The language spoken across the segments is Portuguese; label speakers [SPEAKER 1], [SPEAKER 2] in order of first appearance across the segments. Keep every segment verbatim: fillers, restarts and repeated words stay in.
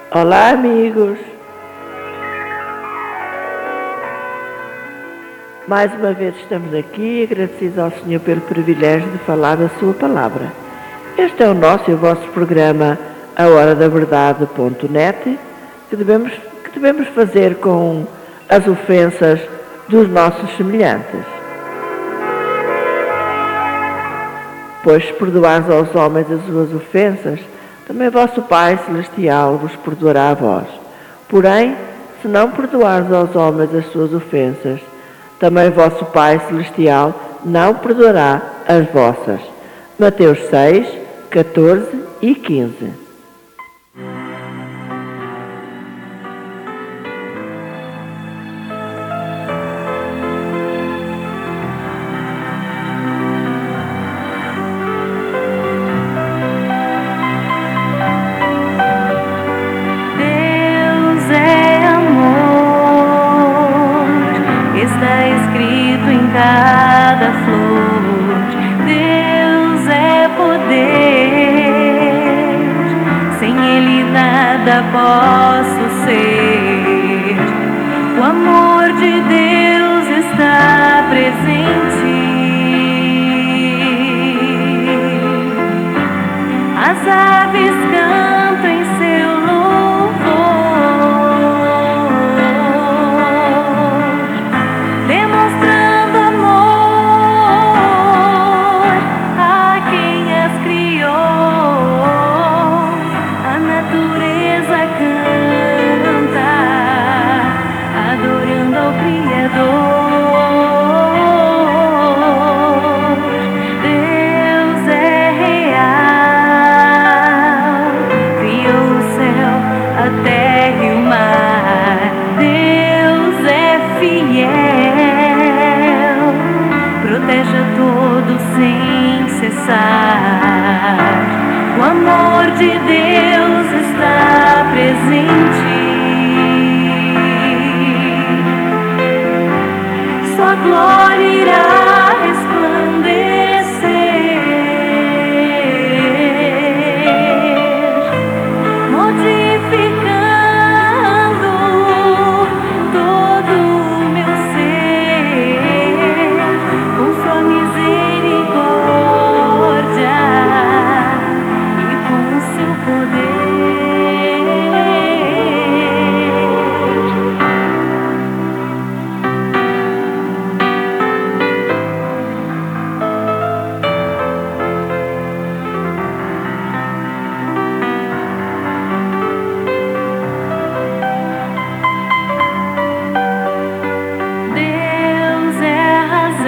[SPEAKER 1] Olá, amigos! Mais uma vez estamos aqui, agradecidos ao Senhor pelo privilégio de falar da sua palavra. Este é o nosso e o vosso programa A Hora da Verdade ponto net, que devemos, que devemos fazer com as ofensas dos nossos semelhantes. Pois se perdoares aos homens as suas ofensas, também vosso Pai Celestial vos perdoará a vós. Porém, se não perdoares aos homens as suas ofensas, também vosso Pai Celestial não perdoará as vossas. Mateus seis, catorze e quinze.
[SPEAKER 2] Cada flor, Deus é poder, sem Ele nada posso ser. O amor de Deus está presente. As aves cantam em seu louvor, demonstrando amor a quem as criou. A natureza canta, adorando ao Criador. Deus é real, criou o céu, a terra e o mar. Deus é fiel, protege a todos sem cessar. O amor de Deus está presente. Sua glória irá resplandecer, modificando todo o meu ser com sua misericórdia e com o seu poder. Deus é a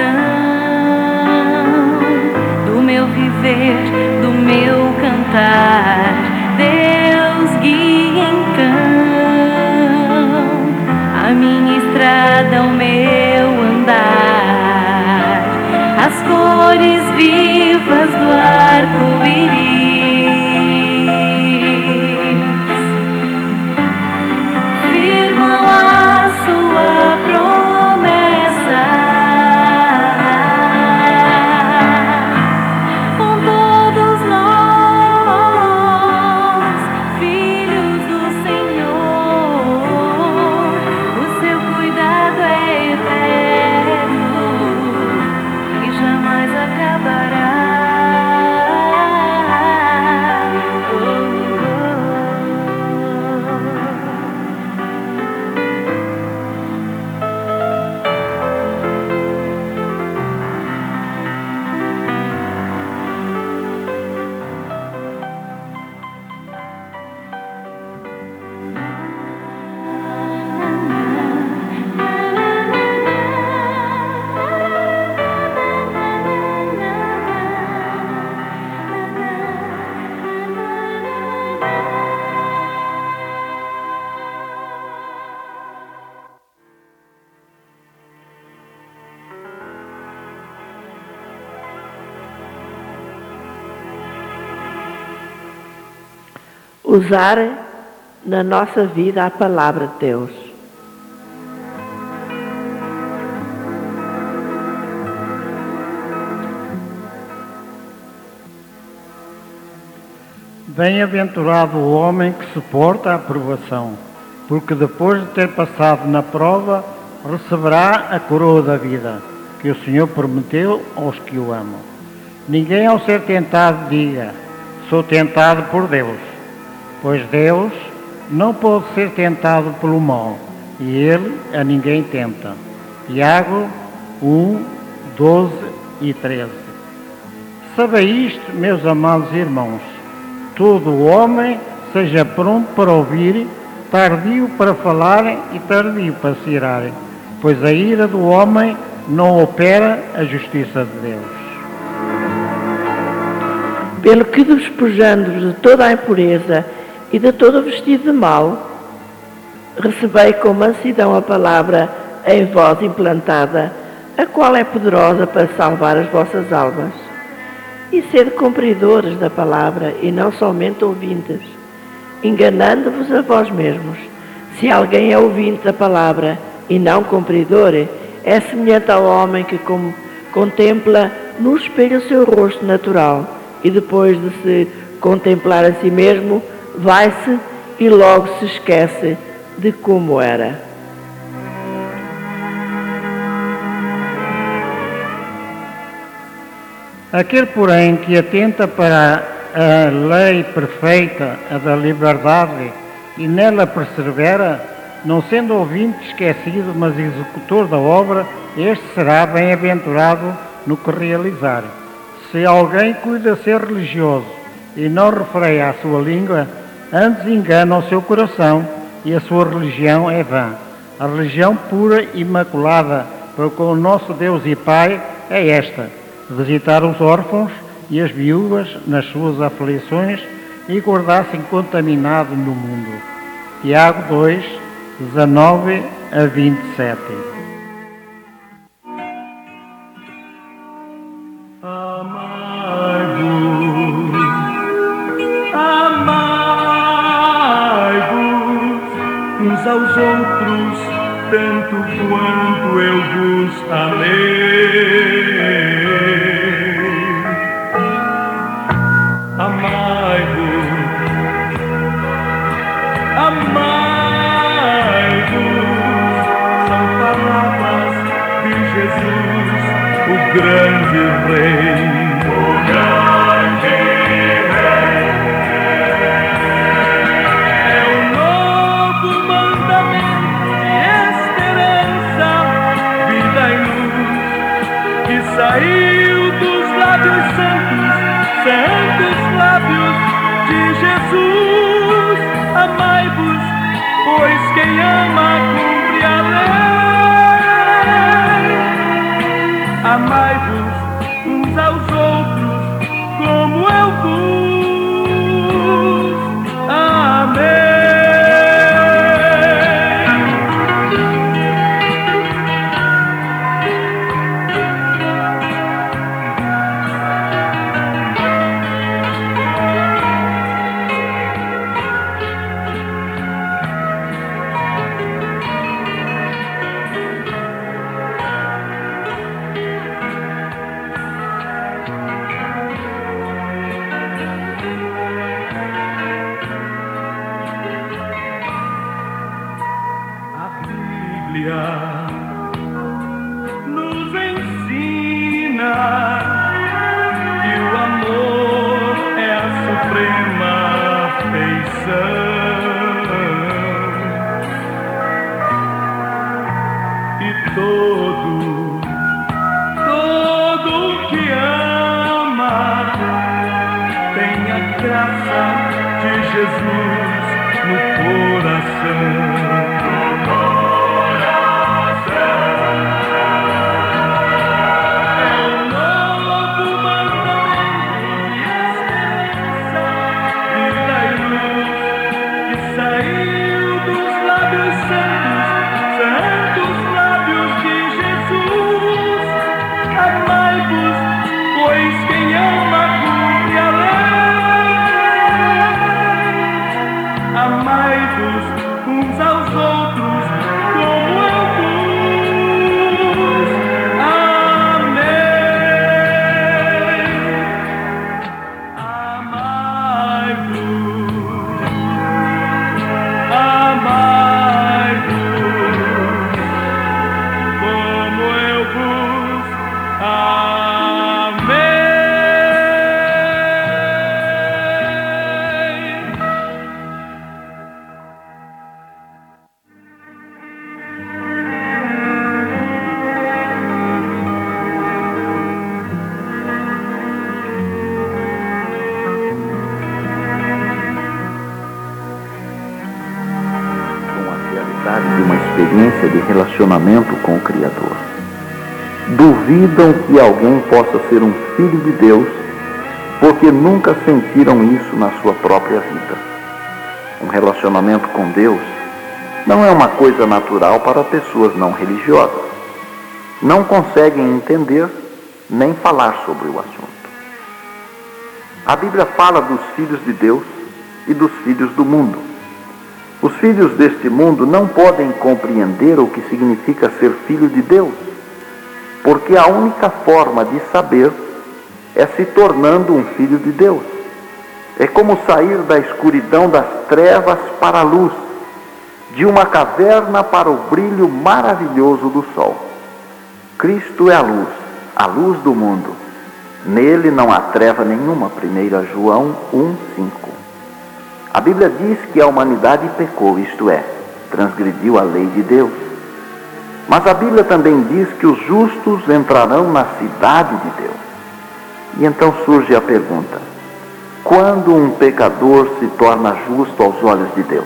[SPEAKER 2] razão do meu viver, do meu cantar. Deus guia então a minha estrada, o meu andar. As cores vivas do arco-íris firmam a sua promessa. Com todos nós, filhos do Senhor, o seu cuidado é eterno e jamais acabará. Oh, oh.
[SPEAKER 1] Usar na nossa vida a palavra de Deus.
[SPEAKER 3] Bem-aventurado o homem que suporta a provação, porque depois de ter passado na prova, receberá a coroa da vida, que o Senhor prometeu aos que o amam. Ninguém ao ser tentado diga, sou tentado por Deus, pois Deus não pode ser tentado pelo mal, e Ele a ninguém tenta. Tiago um, doze e treze. Sabei isto, meus amados irmãos, todo homem seja pronto para ouvir, tardio para falar e tardio para se irarem, pois a ira do homem não opera a justiça de Deus.
[SPEAKER 1] Pelo que, despojando-vos de toda a impureza e de todo o vestido de mal, recebei com mansidão a palavra em vós implantada, a qual é poderosa para salvar as vossas almas. E sede cumpridores da palavra, e não somente ouvintes, enganando-vos a vós mesmos. Se alguém é ouvinte da palavra e não cumpridor, é semelhante ao homem que com, contempla no espelho o seu rosto natural, e depois de se contemplar a si mesmo, vai-se e logo se esquece de como era.
[SPEAKER 3] Aquele, porém, que atenta para a lei perfeita, a da liberdade, e nela persevera, não sendo ouvinte esquecido, mas executor da obra, este será bem-aventurado no que realizar. Se alguém cuida ser religioso e não refreia a sua língua, antes engana o seu coração e a sua religião é vã. A religião pura e imaculada para com o nosso Deus e Pai é esta: visitar os órfãos e as viúvas nas suas aflições e guardar-se incontaminado no mundo. Tiago dois, dezanove a vinte e sete.
[SPEAKER 4] Amai-vos, amai-vos uns aos outros, tanto quanto eu vos amei. Amai-vos, amai-vos, são palavras de Jesus, o grande Rei. O grande Rei. É o novo mandamento de esperança, vida e luz, que saiu dos lábios santos, santos lábios de Jesus. Amai-vos, pois quem ama cumpre a lei. Amai-vos uns aos outros, como eu vos amei. Nos ensina que o amor é a suprema afeição, e todo, todo que ama tem a graça de Jesus no coração. Amai-vos uns
[SPEAKER 5] ausência de relacionamento com o Criador. Duvidam que alguém possa ser um filho de Deus porque nunca sentiram isso na sua própria vida. Um relacionamento com Deus não é uma coisa natural para pessoas não religiosas. Não conseguem entender nem falar sobre o assunto. A Bíblia fala dos filhos de Deus e dos filhos do mundo. Os filhos deste mundo não podem compreender o que significa ser filho de Deus, porque a única forma de saber é se tornando um filho de Deus. É como sair da escuridão das trevas para a luz, de uma caverna para o brilho maravilhoso do sol. Cristo é a luz, a luz do mundo. Nele não há treva nenhuma. primeiro João um, cinco. A Bíblia diz que a humanidade pecou, isto é, transgrediu a lei de Deus. Mas a Bíblia também diz que os justos entrarão na cidade de Deus. E então surge a pergunta: quando um pecador se torna justo aos olhos de Deus?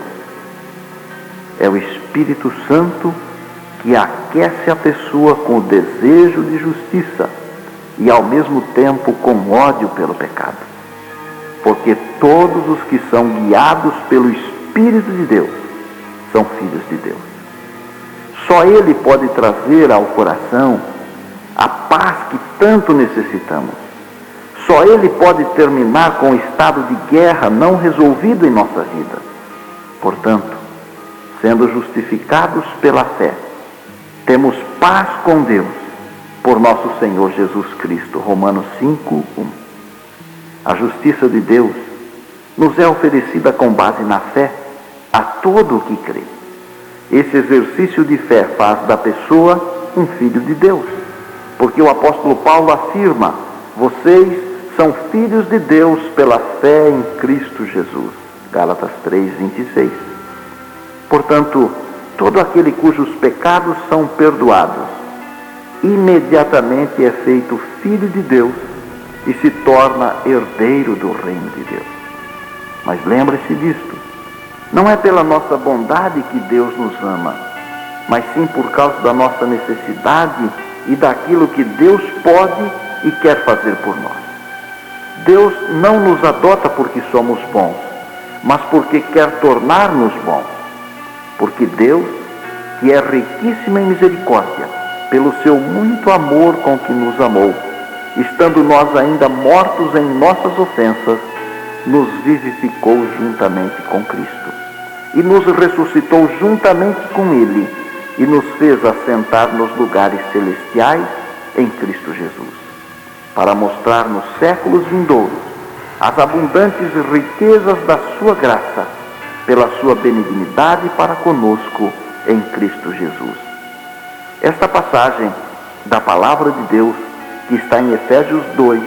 [SPEAKER 5] É o Espírito Santo que aquece a pessoa com o desejo de justiça e ao mesmo tempo com ódio pelo pecado. Porque todos os que são guiados pelo Espírito de Deus são filhos de Deus. Só Ele pode trazer ao coração a paz que tanto necessitamos. Só Ele pode terminar com o estado de guerra não resolvido em nossa vida. Portanto, sendo justificados pela fé, temos paz com Deus por nosso Senhor Jesus Cristo. Romanos cinco, um. A justiça de Deus nos é oferecida com base na fé a todo o que crê. Esse exercício de fé faz da pessoa um filho de Deus, porque o apóstolo Paulo afirma: vocês são filhos de Deus pela fé em Cristo Jesus. Gálatas três, vinte e seis. Portanto, todo aquele cujos pecados são perdoados, imediatamente é feito filho de Deus e se torna herdeiro do reino de Deus. Mas lembre-se disto: não é pela nossa bondade que Deus nos ama, mas sim por causa da nossa necessidade e daquilo que Deus pode e quer fazer por nós. Deus não nos adota porque somos bons, mas porque quer tornar-nos bons. Porque Deus, que é riquíssimo em misericórdia, pelo seu muito amor com que nos amou, estando nós ainda mortos em nossas ofensas, nos vivificou juntamente com Cristo, e nos ressuscitou juntamente com Ele, e nos fez assentar nos lugares celestiais em Cristo Jesus, para mostrar nos séculos vindouros as abundantes riquezas da sua graça, pela sua benignidade para conosco em Cristo Jesus. Esta passagem da palavra de Deus, que está em Efésios dois,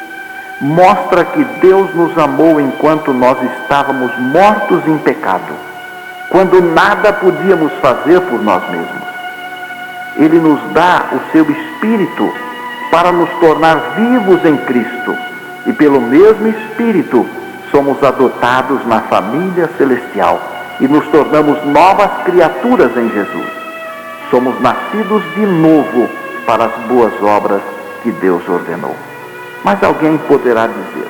[SPEAKER 5] mostra que Deus nos amou enquanto nós estávamos mortos em pecado, quando nada podíamos fazer por nós mesmos. Ele nos dá o seu Espírito para nos tornar vivos em Cristo, e pelo mesmo Espírito somos adotados na família celestial e nos tornamos novas criaturas em Jesus. Somos nascidos de novo para as boas obras que Deus ordenou. Mas alguém poderá dizer: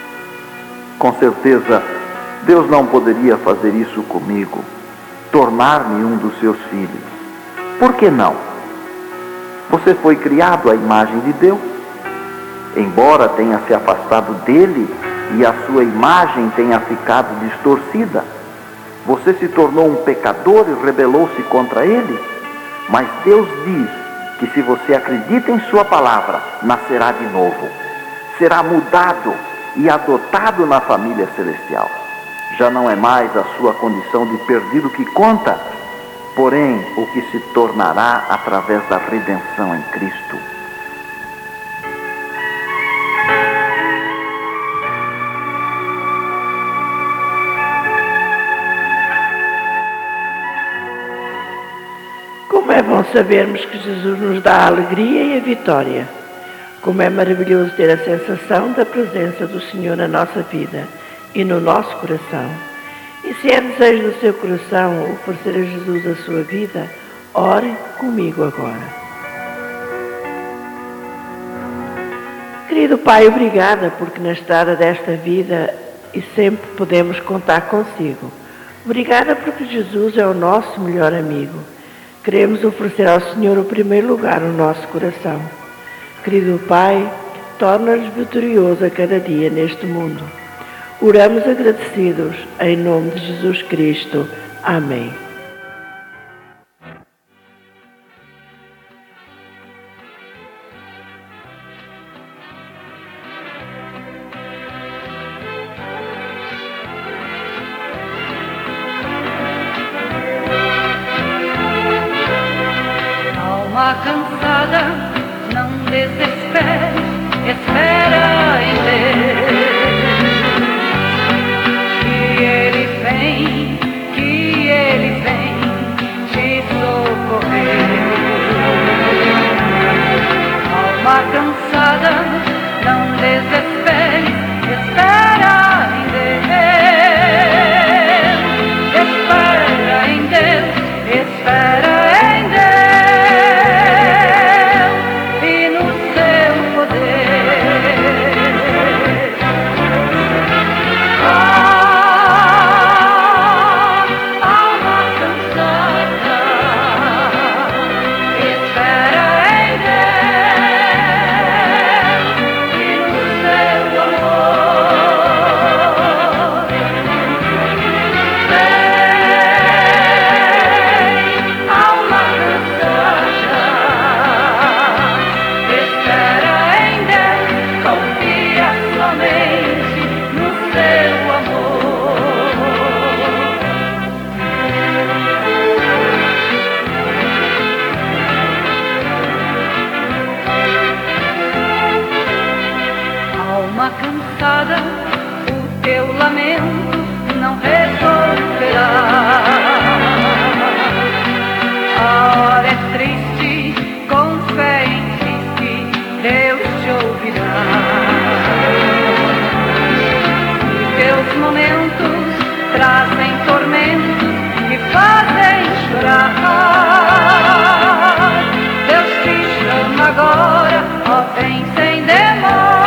[SPEAKER 5] com certeza, Deus não poderia fazer isso comigo, tornar-me um dos seus filhos. Por que não? Você foi criado à imagem de Deus. Embora tenha se afastado dele e a sua imagem tenha ficado distorcida, você se tornou um pecador e rebelou-se contra ele. Mas Deus diz que se você acredita em sua palavra, nascerá de novo, será mudado e adotado na família celestial. Já não é mais a sua condição de perdido que conta, porém o que se tornará através da redenção em Cristo.
[SPEAKER 1] Como é bom sabermos que Jesus nos dá a alegria e a vitória. Como é maravilhoso ter a sensação da presença do Senhor na nossa vida e no nosso coração. E se é desejo do seu coração oferecer a Jesus a sua vida, Ore comigo agora. Querido Pai, obrigada porque na estrada desta vida e sempre podemos contar consigo. Obrigada porque Jesus é o nosso melhor amigo. Queremos oferecer ao Senhor o primeiro lugar no nosso coração. Querido Pai, torna-nos vitorioso a cada dia neste mundo. Oramos agradecidos em nome de Jesus Cristo. Amém.
[SPEAKER 2] Alma cansada, não desespere, espera em Deus. Que Ele vem, que Ele vem te socorrer. Alma cansada, não desespere, espera em Deus. Espera em Deus, espera em Deus. Cansada, o teu lamento não resolverá. A hora é triste, com fé insiste, Deus te ouvirá. Teus momentos trazem tormentos que fazem chorar. Deus te chama agora, ó, vem sem demora.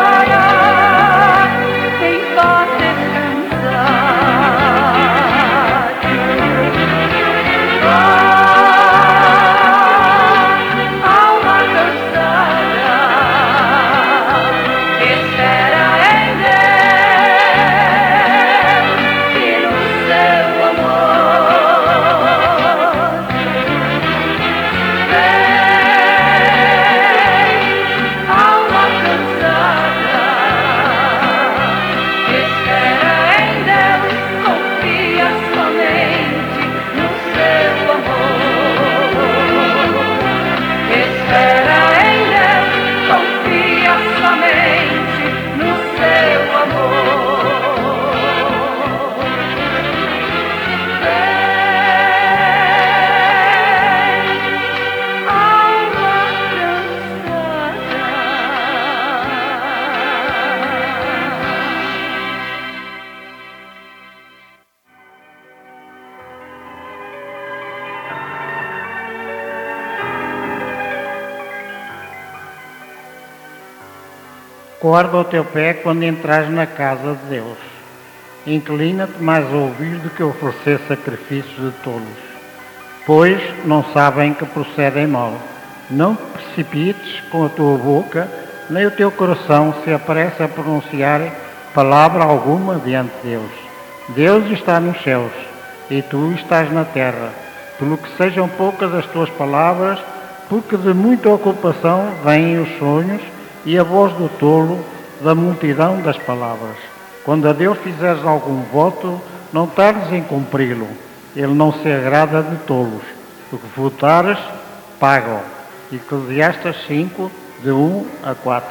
[SPEAKER 3] Guarda o teu pé quando entrares na casa de Deus. Inclina-te mais a ouvir do que a oferecer sacrifícios de tolos, pois não sabem que procedem mal. Não te precipites com a tua boca, nem o teu coração se apresse a pronunciar palavra alguma diante de Deus. Deus está nos céus, e tu estás na terra, pelo que sejam poucas as tuas palavras, porque de muita ocupação vêm os sonhos, e a voz do tolo da multidão das palavras. Quando a Deus fizeres algum voto, não tardes em cumpri-lo. Ele não se agrada de tolos. O que votares, paga-o. Eclesiastes cinco, de um a quatro.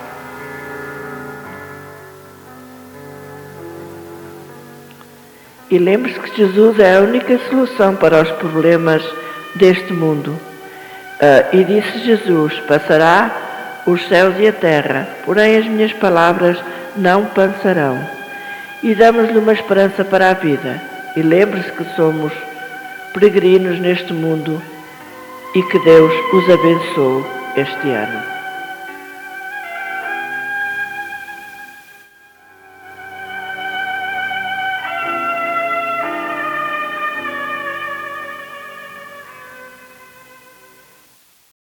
[SPEAKER 1] E lembre-se que Jesus é a única solução para os problemas deste mundo. Uh, e disse Jesus, passará os céus e a terra, porém as minhas palavras não passarão. E damos-lhe uma esperança para a vida. E lembre-se que somos peregrinos neste mundo e que Deus os abençoe este ano.